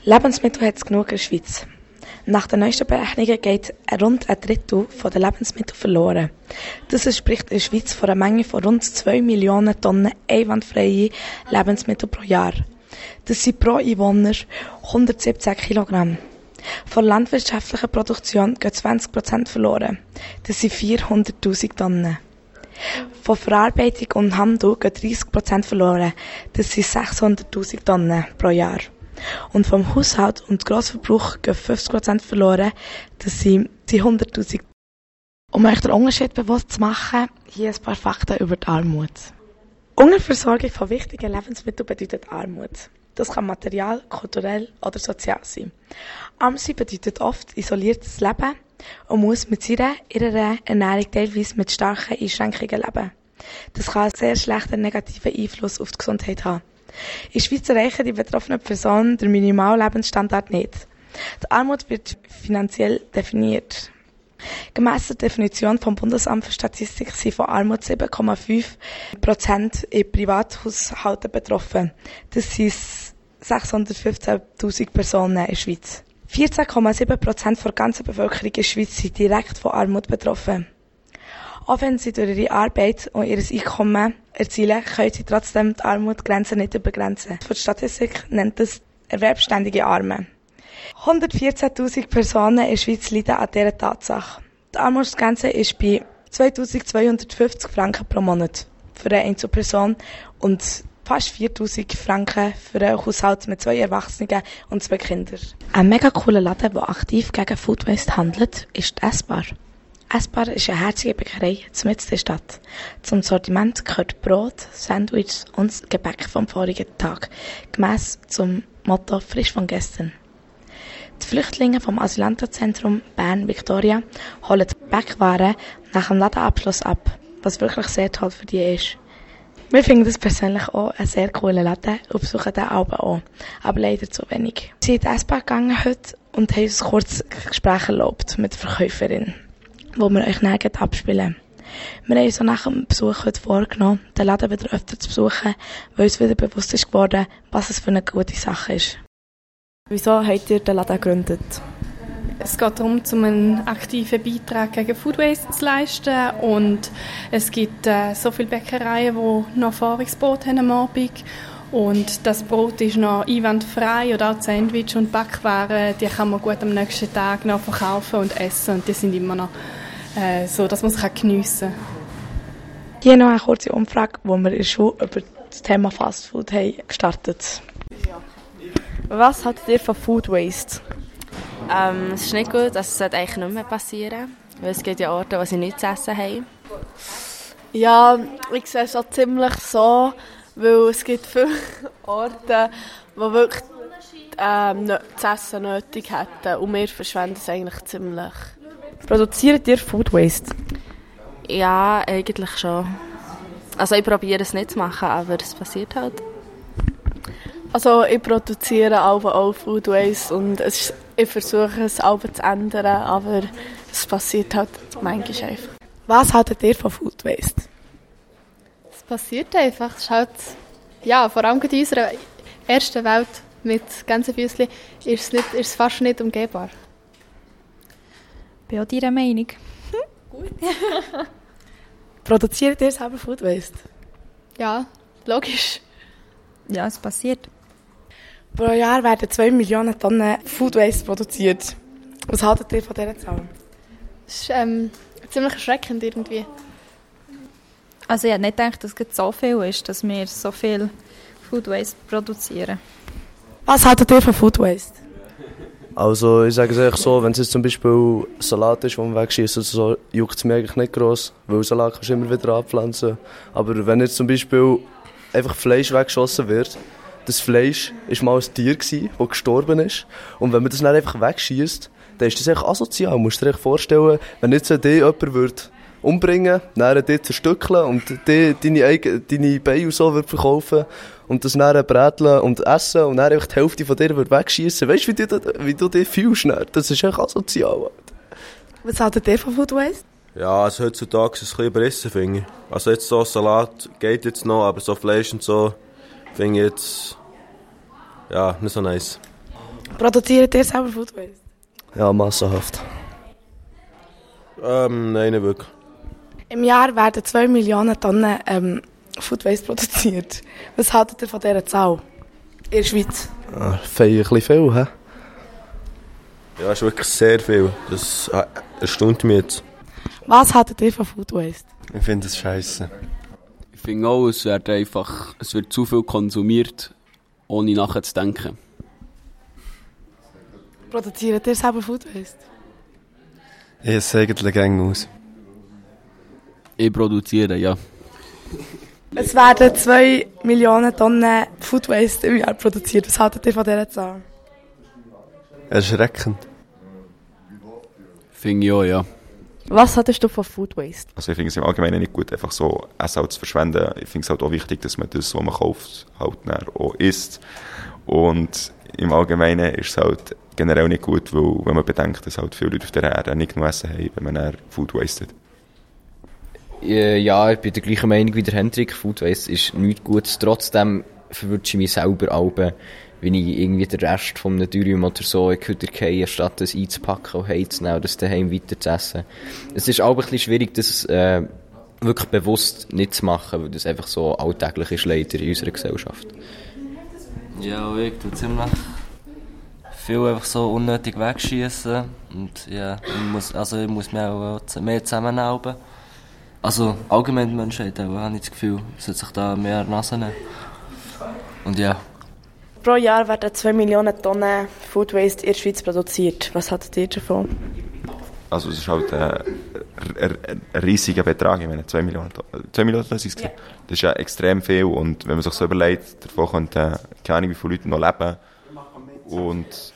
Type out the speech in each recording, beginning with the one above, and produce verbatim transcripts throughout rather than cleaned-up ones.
Lebensmittel hat es genug in der Schweiz. Nach den neuesten Berechnungen geht rund ein Drittel der Lebensmittel verloren. Das entspricht in der Schweiz von einer Menge von rund zwei Millionen Tonnen einwandfreie Lebensmittel pro Jahr. Das sind pro Einwohner hundertsiebzehn Kilogramm. Von landwirtschaftlicher Produktion gehen zwanzig Prozent verloren. Das sind vierhunderttausend Tonnen. Von Verarbeitung und Handel gehen dreißig Prozent verloren. Das sind sechshunderttausend Tonnen pro Jahr. Und vom Haushalt und Grossverbrauch gehen fünfzig Prozent verloren. Das sind hunderttausend. Um euch den Unterschied bewusst zu machen, hier ein paar Fakten über die Armut. Unterversorgung von wichtigen Lebensmitteln bedeutet Armut. Das kann materiell, kulturell oder sozial sein. Arm sein bedeutet oft isoliertes Leben und muss mit seiner, ihrer Ernährung teilweise mit starken Einschränkungen leben. Das kann einen sehr schlechten negativen Einfluss auf die Gesundheit haben. In der Schweiz erreichen die betroffenen Personen den Minimallebensstandard nicht. Die Armut wird finanziell definiert. Gemäss der Definition vom Bundesamt für Statistik sind von Armut sieben Komma fünf Prozent in Privathaushalten betroffen. Das sind sechshundertfünfzehntausend Personen in der Schweiz. vierzehn Komma sieben Prozent der ganzen Bevölkerung in der Schweiz sind direkt von Armut betroffen. Auch wenn sie durch ihre Arbeit und ihr Einkommen erzielen, können sie trotzdem die Armutsgrenze nicht übergrenzen. Für die Statistik nennt das erwerbsständige Arme. hundertvierzehntausend Personen in der Schweiz leiden an dieser Tatsache. Die Armutsgrenze ist bei zweitausendzweihundertfünfzig Franken pro Monat für eine Einzelperson und fast viertausend Franken für einen Haushalt mit zwei Erwachsenen und zwei Kindern. Ein mega cooler Laden, der aktiv gegen Food Waste handelt, ist die Essbar. Essbar ist eine herzige Bäckerei mitten in der Stadt. Zum Sortiment gehört Brot, Sandwiches und Gebäck vom vorigen Tag, gemäss zum Motto «Frisch von gestern». Die Flüchtlinge vom Asylantenzentrum Bern-Victoria holen die Backwaren nach dem Ladenabschluss ab, was wirklich sehr toll für die ist. Wir finden das persönlich auch einen sehr coolen Laden und besuchen den auch, aber leider zu wenig. Wir sind in die S-Bahn gegangen heute und haben uns kurz Gespräch erlaubt mit der Verkäuferin, wo wir euch näher abspielen. Wir haben uns so nach dem Besuch heute vorgenommen, den Laden wieder öfter zu besuchen, weil uns wieder bewusst ist geworden, was es für eine gute Sache ist. Wieso habt ihr den Laden gegründet? Es geht darum, um einen aktiven Beitrag gegen Food Waste zu leisten. Und es gibt äh, so viele Bäckereien, die noch Erfahrungsbrot haben am Abend. Und das Brot ist noch einwandfrei oder auch die Sandwich und Backwaren, die kann man gut am nächsten Tag noch verkaufen und essen. Und die sind immer noch äh, so, dass man es geniessen kann. Hier noch eine kurze Umfrage, wo wir in der Schule über das Thema Fast Food haben gestartet. Was haltet ihr von Food Waste? Ähm, es ist nicht gut, das sollte eigentlich nicht mehr passieren, weil es gibt ja Orte, wo sie nichts zu essen haben. Ja, ich sehe es auch ziemlich so, weil es gibt viele Orte, die wirklich ähm, zu essen nötig hätten und wir verschwenden es eigentlich ziemlich. Produziert ihr Food Waste? Ja, eigentlich schon. Also ich probiere es nicht zu machen, aber es passiert halt. Also ich produziere auch Food Waste und es ist, ich versuche es auch zu ändern, aber es passiert halt manchmal einfach. Was haltet ihr von Food Waste? Es passiert einfach. Es ist halt, ja, vor allem in unserer ersten Welt mit Gänsefüßchen ist es, nicht, ist es fast nicht umgehbar. Ich bin auch deiner Meinung. Gut. Produziert ihr selber Food Waste? Ja, logisch. Ja, es passiert. Pro Jahr werden zwei Millionen Tonnen Food Waste produziert. Was haltet ihr von dieser Zahl? Das ist ähm, ziemlich erschreckend irgendwie. Also ich hätte nicht gedacht, dass es so viel ist, dass wir so viel Food Waste produzieren. Was haltet ihr von Food Waste? Also ich sage es eigentlich so, wenn es jetzt zum Beispiel Salat ist, den man wegschießt, so, juckt es mir eigentlich nicht gross, weil Salat kannst du immer wieder anpflanzen. Aber wenn jetzt zum Beispiel einfach Fleisch weggeschossen wird, das Fleisch war mal ein Tier, das gestorben ist. Und wenn man das dann einfach wegschießt, dann ist das eigentlich asozial. Du musst dir echt vorstellen, wenn jetzt dich jemand würde umbringen würde, dann dich zerstückeln und dich, deine, eigene, deine Beine so würde verkaufen und das dann bräteln und essen und dann einfach die Hälfte von dir würde wegschießen. Weißt du, wie du, wie du dich fühlst? Das ist echt asozial. Was haltet ihr von Food Waste? Ja, also heutzutage ist es ein bisschen überrissen, finde ich. Also jetzt so Salat geht jetzt noch, aber so Fleisch und so finde ich jetzt ja, nicht so nice. Produziert ihr selber Food Waste? Ja, massenhaft. Ähm, nein, nicht wirklich. Im Jahr werden zwei Millionen Tonnen ähm, Food Waste produziert. Was haltet ihr von dieser Zahl in der Schweiz? Ah, ein bisschen viel, hä? Ja, ist wirklich sehr viel. Das äh, erstaunt mich jetzt. Was haltet ihr von Food Waste? Ich finde das scheiße. Ich finde auch, es wird einfach, es wird zu viel konsumiert, ohne nachzudenken. Produziert ihr selber Food Waste? Ich esse eigentlich gerne aus. Ich produziere, ja. Es werden zwei Millionen Tonnen Food Waste im Jahr produziert. Was haltet ihr von dieser Zahl? Erschreckend. Finde ich auch, ja. Was hattest du von Food Waste? Also ich finde es im Allgemeinen nicht gut, einfach so Essen halt zu verschwenden. Ich finde es halt auch wichtig, dass man das, was man kauft, halt dann auch isst. Und im Allgemeinen ist es halt generell nicht gut, weil, wenn man bedenkt, dass halt viele Leute auf der Erde nicht genug Essen haben, wenn man dann Food wastet. Ja, ich bin der gleichen Meinung wie der Hendrik. Food Waste ist nichts Gutes. Trotzdem verwünsche ich mich selber Alben, wenn ich irgendwie den Rest von einem Dürüm oder so in die Küche gehe, statt das einzupacken und heimzunehmen und das daheim weiter zu essen. Es ist auch ein bisschen schwierig, das äh, wirklich bewusst nicht zu machen, weil das einfach so alltäglich ist leider in unserer Gesellschaft. Ja, ich tue ziemlich viel einfach so unnötig wegschießen und ja, ich muss, also ich muss mir auch mehr zusammenhalten. Also allgemein die Menschheit, aber habe ich das Gefühl, sollte sich da mehr Nase nehmen. Und ja. Pro Jahr werden zwei Millionen Tonnen Food Waste in der Schweiz produziert. Was haltet ihr davon? Also es ist halt äh, ein, ein riesiger Betrag, ich meine zwei Millionen Tonnen. zwei Millionen Tonnen sind es? Ja. Das ist ja extrem viel und wenn man sich so überlegt, davon könnten äh, keine Ahnung wie viele Leute noch leben. Und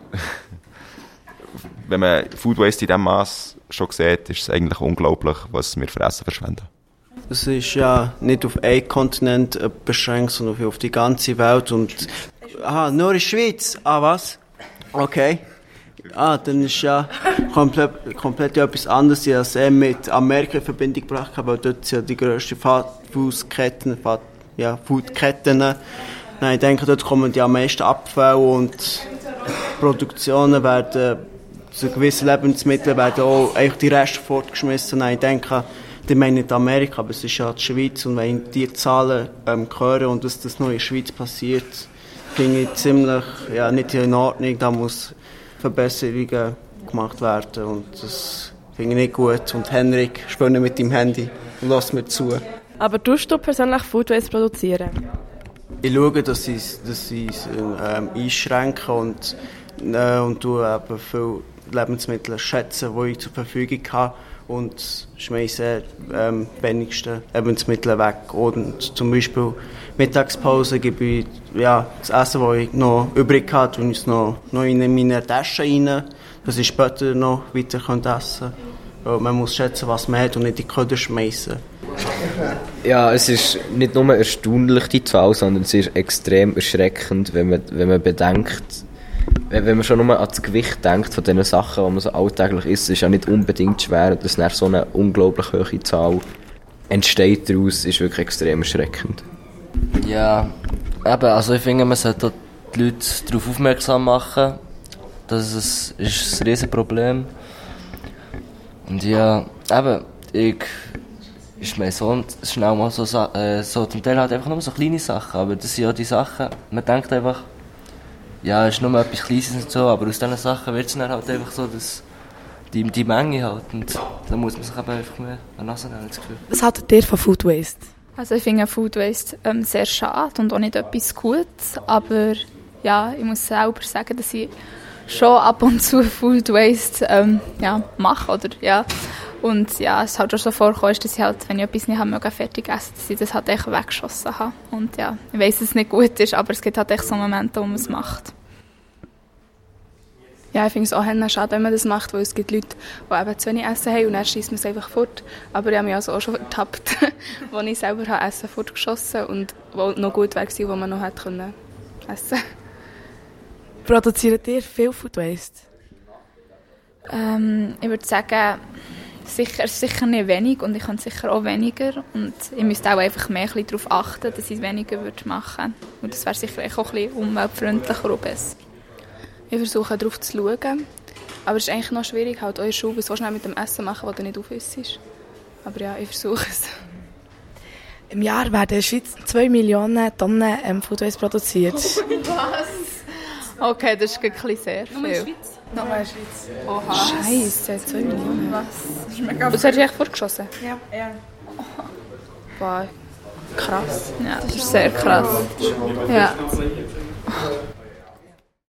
wenn man Food Waste in diesem Maß schon sieht, ist es eigentlich unglaublich, was wir für Essen verschwenden. Es ist ja nicht auf einen Kontinent beschränkt, sondern auf die ganze Welt. Und, aha, nur in der Schweiz. Ah, was? Okay. Ah, dann ist ja komplett, komplett etwas anderes. Ich habe es eh mit Amerika in Verbindung gebracht, weil dort sind ja die grössten Foodketten, ja, Foodketten. Nein, ich denke, dort kommen die am meisten Abfälle und Produktionen werden zu gewissen Lebensmitteln werden auch eigentlich die Reste fortgeschmissen. Nein, ich denke, die meinen nicht Amerika, aber es ist ja die Schweiz und wenn ich die Zahlen ähm, höre und dass das noch in der Schweiz passiert, finde ich ziemlich ja, nicht in Ordnung. Da muss Verbesserungen gemacht werden und das finde ich nicht gut. Und Henrik, spiele mit deinem Handy und lass mir zu. Aber tust du persönlich Food Waste produzieren? Ich schaue, dass ich es ähm, einschränke und, äh, und tue eben viele Lebensmittel schätzen, die ich zur Verfügung habe und schmeiße ähm, wenigsten Lebensmittel weg. Und zum Beispiel Mittagspause gebe ich ja, das Essen, das ich noch übrig habe, tue ich es noch, noch in meine Tasche rein, dass ich später noch weiter essen kann. Weil man muss schätzen, was man hat und nicht in die Köder schmeißen. Ja, es ist nicht nur erstaunlich, die Zahl, sondern es ist extrem erschreckend, wenn man, wenn man bedenkt, wenn, wenn man schon nur an das Gewicht denkt von diesen Sachen, die man so alltäglich isst, ist ja nicht unbedingt schwer, dass dann so eine unglaublich hohe Zahl entsteht daraus, ist wirklich extrem erschreckend. Ja, eben, also ich finde, man sollte die Leute darauf aufmerksam machen, dass es ist ein Riesenproblem. Und ja, eben, ich ist mein Sohn schnell mal so, äh, so zum Teil halt einfach nur so kleine Sachen, aber das sind ja die Sachen, man denkt einfach, ja, es ist nur etwas Kleines und so, aber aus diesen Sachen wird es dann halt einfach so, dass die, die Menge halt, und da muss man sich eben einfach mehr an die Nase nehmen, das Gefühl. Was haltet ihr von Food Waste? Also ich finde Food Waste ähm, sehr schade und auch nicht etwas Gutes, aber ja, ich muss selber sagen, dass ich schon ab und zu Food Waste ähm, ja, mache, oder ja. Und ja, es halt auch so vorgekommen, dass ich halt, wenn ich etwas nicht habe, fertig essen, dass ich das halt echt weggeschossen habe. Und ja, ich weiss, dass es nicht gut ist, aber es gibt halt echt so Momente, wo man es macht. Ja, ich finde es auch schade, wenn man das macht, weil es gibt Leute, die eben zu wenig Essen haben und dann schießt man es einfach fort. Aber ich habe mich also auch schon ertappt, wo ich selber habe Essen fortgeschossen und wo noch gut wäre, wo man noch hätte können essen. Produziert ihr viel Food Waste? Ähm, ich würde sagen, sicher, sicher nicht wenig und ich kann sicher auch weniger. Und ich müsste auch einfach mehr ein bisschen darauf achten, dass ich es weniger würde machen würde. Und das wäre sicher auch ein bisschen umweltfreundlicher und besser. Ich versuche darauf zu schauen. Aber es ist eigentlich noch schwierig, halt eure Schule so schnell mit dem Essen machen, das du nicht aufisst. Aber ja, ich versuche es. Im Jahr werden in der Schweiz zwei Millionen Tonnen ähm, Food Waste produziert. Was? Okay, das ist ein bisschen sehr viel. Nur in der Schweiz? Nur in der Schweiz. Oha. Scheisse, zwei Millionen. Was? Das ist mega viel. Das hast du echt vorgeschossen? Ja. ja. Wow. Krass. Ja, das ist sehr krass. Ja.